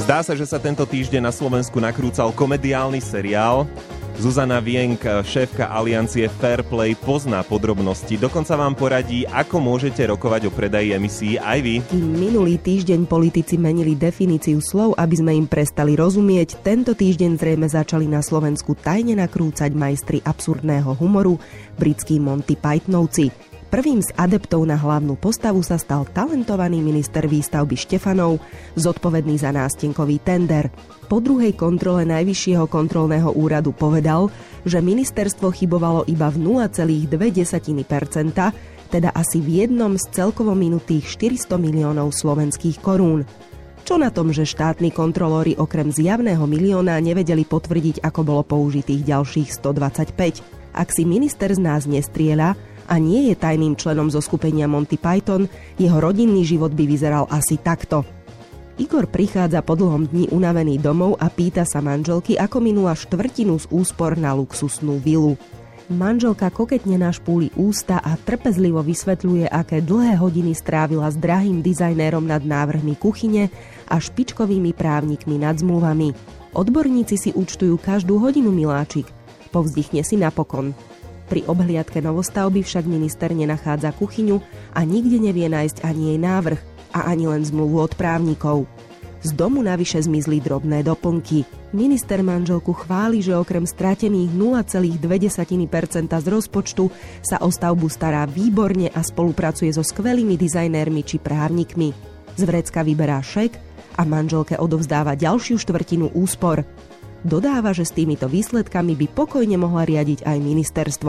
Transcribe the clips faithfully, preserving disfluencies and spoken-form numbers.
Zdá sa, že sa tento týždeň na Slovensku nakrúcal komediálny seriál. Zuzana Vienk, šéfka aliancie Fairplay, pozná podrobnosti. Dokonca vám poradí, ako môžete rokovať o predaji emisií aj vy. Minulý týždeň politici menili definíciu slov, aby sme im prestali rozumieť. Tento týždeň zrejme začali na Slovensku tajne nakrúcať majstri absurdného humoru, britskí Monty Pythonovci. Prvým z adeptov na hlavnú postavu sa stal talentovaný minister výstavby Štefanov, zodpovedný za nástenkový tender. Po druhej kontrole Najvyššieho kontrolného úradu povedal, že ministerstvo chybovalo iba v nula celá dve percenta, teda asi v jednom z celkovo minutých štyristo miliónov slovenských korún. Čo na tom, že štátni kontrolóri okrem zjavného milióna nevedeli potvrdiť, ako bolo použitých ďalších stodvadsaťpäť? Ak si minister z nás nestrieľa a nie je tajným členom zoskupenia Monty Python, jeho rodinný život by vyzeral asi takto. Igor prichádza po dlhom dni unavený domov a pýta sa manželky, ako minula štvrtinu z úspor na luxusnú vilu. Manželka koketne našpúli ústa a trpezlivo vysvetľuje, aké dlhé hodiny strávila s drahým dizajnérom nad návrhmi kuchyne a špičkovými právnikmi nad zmluvami. Odborníci si účtujú každú hodinu, miláčik. Povzdychne si napokon. Pri obhliadke novostavby však minister nenachádza kuchyňu a nikde nevie nájsť ani jej návrh a ani len zmluvu od právnikov. Z domu navyše zmizli drobné doplnky. Minister manželku chváli, že okrem stratených nula celá dve percenta z rozpočtu sa o stavbu stará výborne a spolupracuje so skvelými dizajnérmi či právnikmi. Z vrecka vyberá šek a manželke odovzdáva ďalšiu štvrtinu úspor. Dodáva, že s týmito výsledkami by pokojne mohla riadiť aj ministerstvo.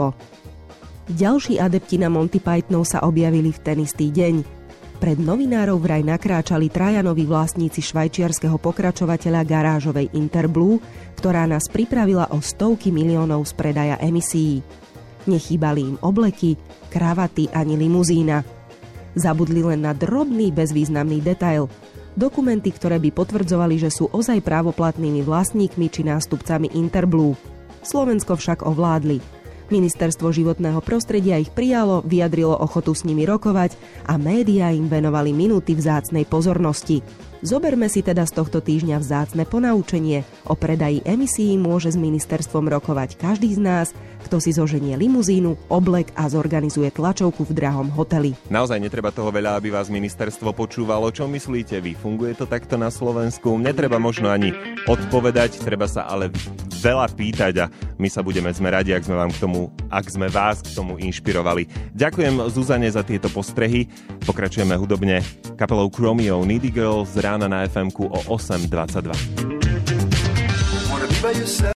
Ďalší adepti na Monty Pythonov sa objavili v ten istý deň. Pred novinárov vraj nakráčali traja noví vlastníci švajčiarskeho pokračovateľa garážovej Interblue, ktorá nás pripravila o stovky miliónov z predaja emisií. Nechýbali im obleky, kravaty ani limuzína. Zabudli len na drobný bezvýznamný detail. Dokumenty, ktoré by potvrdzovali, že sú ozaj právoplatnými vlastníkmi či nástupcami Interblue. Slovensko však ovládli. Ministerstvo životného prostredia ich prijalo, vyjadrilo ochotu s nimi rokovať a médiá im venovali minúty vzácnej pozornosti. Zoberme si teda z tohto týždňa vzácne ponaučenie. O predaji emisií môže s ministerstvom rokovať každý z nás, kto si zoženie limuzínu, oblek a zorganizuje tlačovku v drahom hoteli. Naozaj netreba toho veľa, aby vás ministerstvo počúvalo. Čo myslíte vy? Funguje to takto na Slovensku? Netreba možno ani odpovedať, treba sa ale veľa pýtať a my sa budeme sme radi, ak sme vám k tomu, ak sme vás k tomu inšpirovali. Ďakujem Zuzane za tieto postrehy. Pokračujeme hudobne kapelou Chromeo Needy Girl z rána na ef emku o osem dvadsaťdva.